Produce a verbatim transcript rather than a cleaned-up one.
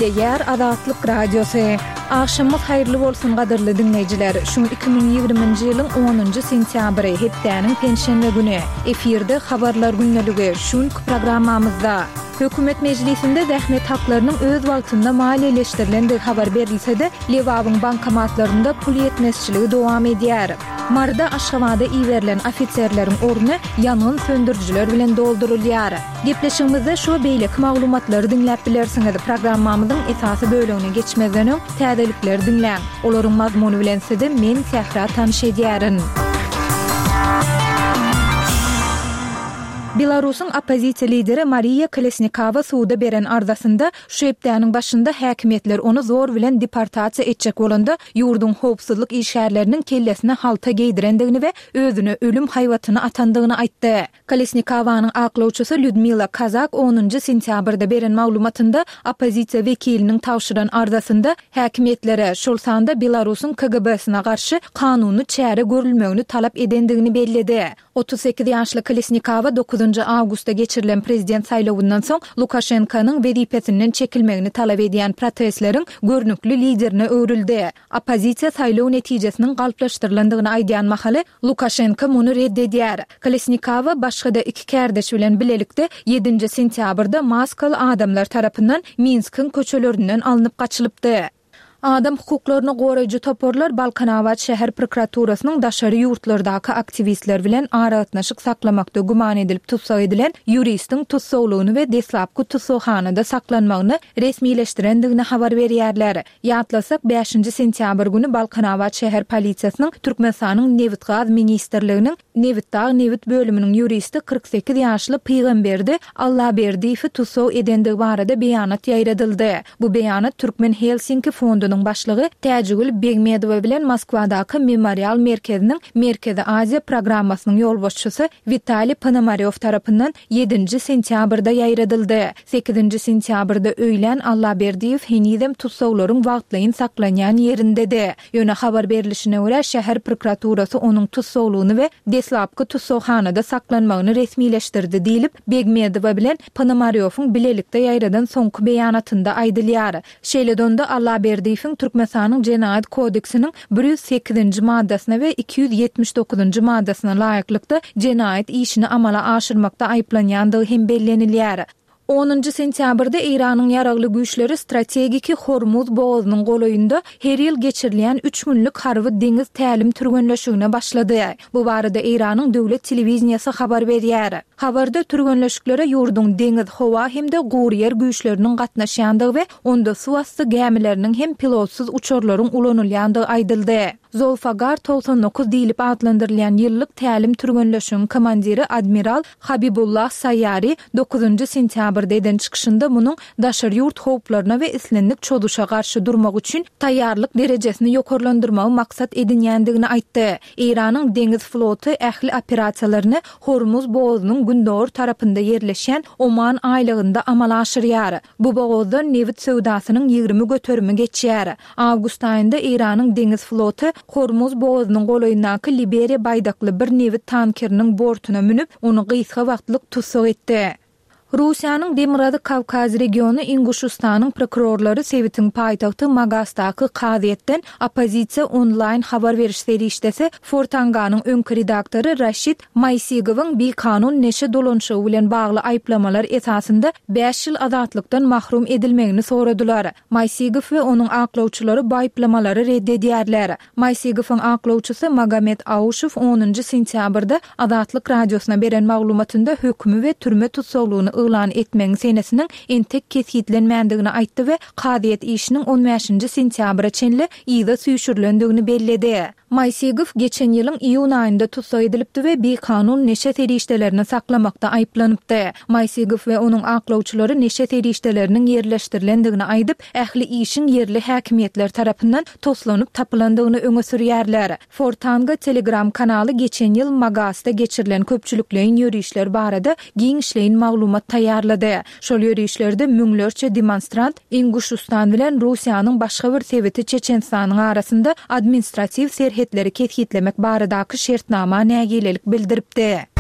Ýer Azatlyk Radiosu. Akşamyz haýyrly bolsun gadyrly dinleýijiler. Şu iki bin ýygrymynjy ýylyň onunjy sentýabry hepdäniň penşenbe güni. Efirde habarlar günneligi şunk programmamyzda. Hökümet meclisinde zähmet haklarynyň öz wagtynda maliýeleşdirilen habar berilse-de, Lewabyň bankomatlarynda pul ýetmezçiligi dowam edýär. Marda Aşgabatda iýerilen ofitserleriň orny ýanyň söndürjiler bilen doldurulýar. Gepleşigimizde şu beýleki maglumatlary dinläp bilersiňiz. Programmamyzyň esasy bölümine geçmezden öň täzelikleri dinläň. Olaryň mazmuny bilen-de men Sähra tanyş edýärin. Belarusyň opozisiýa lideri Mariya Kolesnikova suwda beren ardasynda şu hepdäniň başynda häkimetler onu zor bilen deportasiýa etjek bolanda ýurdun howpsuzlyk işgärleriniň kellesine halta geydirendigini we özüne ölüm haýwatyny atandygyny aýtdy. Kolesnikovanyň aklawçysy Lyudmila Kazak onunjy sentýabrda beren maglumatynda opozisiýa wekiliniň tawşyran ardasynda häkimetlere şol sanda Belarusyň K G B-sine garşy kanuny çäre görülmegini talap edendigini belledi. otuz sekiz ýaşly Kolesnikova dokuzunjy awgustda geçirilen prezident saýlawyndan soň Lukashenkanyň wezipesinden çekilmegini talap edýän protestleriň görnükli liderine öwrildi. Opozisiýa saýlaw netijesiniň galplaşdyrylandygyny aýdýan mahaly Lukashenko muny reddedýär. Kolesnikova başga-da iki kärdeş bilen bilelikde ýedinji sentýabrda Moskwa adamlar tarapyndan Minskiň köçelerinden alınıp gaçylypdy. Adam hukuklaryny goraýjy toporlar Balkanawat şäher prokuraturasynyň daşary ýurtlardaky aktivistler bilen aragatnaşyk saklamakda guman edilip tutsak edilen ýuristiň tutsawlygyny we deslapky tutsawhanada saklanmagyny resmileşdirendigini habar berýärler. Ýatlasak beşinji sentýabr güni Balkanawat şäher polisiýasynyň Türkmenistanyň Newit gaz ministrliginiň Newit dağ Newit bölüminiň ýuristi kırk sekiz ýaşly Peýgamberdi Allaberdiýewi tutsaw edendigi barada beýanat ýaýradyldy. Bu beýanat Türkmen Helsinki fondu başlygy Täjigül Begmedowa bilen Moskwadaky Memorial merkeziniň Merkezi Aziýa programmasynyň ýolbaşçysy Vitali Ponomaryow tarapyndan ýedinji sentýabrda ýaýradyldy. sekizinji sentýabrda öýlen Allaberdiýew henizem tutsawlaryň wagtlaýyn saklanýan ýerindedi. Ýöne habar berilişine görä şäher prokuraturasy onuň tutsawlygyny we deslapky tutsawhanada saklanmagyny resmileşdirdi diýilip Begmedowa bilen Ponomaryowyň bilelikde ýaýradan soňky beýanatynda aýdylýar. Şeýledonda Allaberdiýew Türkmenistanyň Jenaýat kodeksiniň bir yüz sekizinji maddasyna we iki yüz ýetmiş dokuzunjy maddasyna laýyklykda jenaýat işini amala aşyrmakda aýplanýandygy hem bellenilýär. onunjy sentýabrda Iranyň ýaragly güýçleri strategiki Hormuz boğazynyň golaýynda her ýyl geçirilen üç günlük harby deňiz tälim türgenleşigine başlady. Bu barada Iranyň döwlet telewiziýasy habar berýär. Habarda türgenleşiklere ýurdun deňiz, howa hemde guryer güýçleriniň gatnaşýandygy we onda suwasty gämileriniň hem pilotsuz uçurlaryň ulanylýandygy aýdyldy. Zolfagar doksan dokuz diýilip adlandyrylýan ýyllyk tälim türgenleşiginiň komandiri Admiral Habibullah Sayyari dokuzunjy sentýabrda eden çykyşynda munyň daşary ýurt howplaryna we islenlik çoduşa garşy durmak üçin taýýarlyk derejesini ýokarlandyrmagy maksat edinýändigini aýtdy. Iranyň deňiz floty ähli operasiýalaryny Hormuz boğazynyň gündor tarapynda ýerleşen Oman aýlygynda amala aşyrýar. Bu boğazda newit söwdasynyň ýygrimi göterimi geçýär. Awgust aýynda Iranyň deňiz floty Hormuz boğazynyň golaýyndaky Liberiya baýdakly bir newit tankeriniň bortuna minip onu gysga wagtlyk tutsak etdi. Russiýanyň Demirady Kawkaz regiony Inguşistanyň prokurorlary Sewitiň paýtagty Magastdaky Qaziýetden opozisiýa onlaýn habar beriş serişdesi Fortanganyň öňkü redaktory Raşid Maysigowyň bir kanun neşe dolanşygy bilen bagly aýplamalar esasynda beş ýyl azatlykdan mahrum edilmegini soradylar. Maysigow we onuň aklawçylary bu aýplamary reddedýärler. Maysigowyň aklawçysy Magomet Awşow onunjy sentýabrda Azatlyk radiosuna beren maglumatynda hökümü we türme tutsawlygyny ılan etmeň senesiniň entek kesitlenmändigini aýtdy we Qaziýet işiniň on beşinji sentyabra çenli ýyda süýşürilendigini belledi. Maysigow geçen ýylyň iýun aýynda tutsak edilipdi we bir kanun neşe serişdelerini saklamakda aýplanypdy. Maysigow we onuň aklawçylary neşe serişdeleriniň ýerleşdirilendigini aýdyp, ähli işin ýerli häkimetler tarapyndan toslanyp tapylandygyny öňe sürýärler. Fortanga Telegram kanaly geçen ýyl Magasta geçirilen köpçülükleýin ýürüýüşler barada giň işleýin maglumat taýýarlady. Şol ýürüýüşlerde müňlerçe demonstrant Inguşistan bilen Russiýanyň başga bir sewiti Çeçenistanyň arasynda administrativ serhetleri kethitlemek baradaky şertnama nägilelik bildiripdi.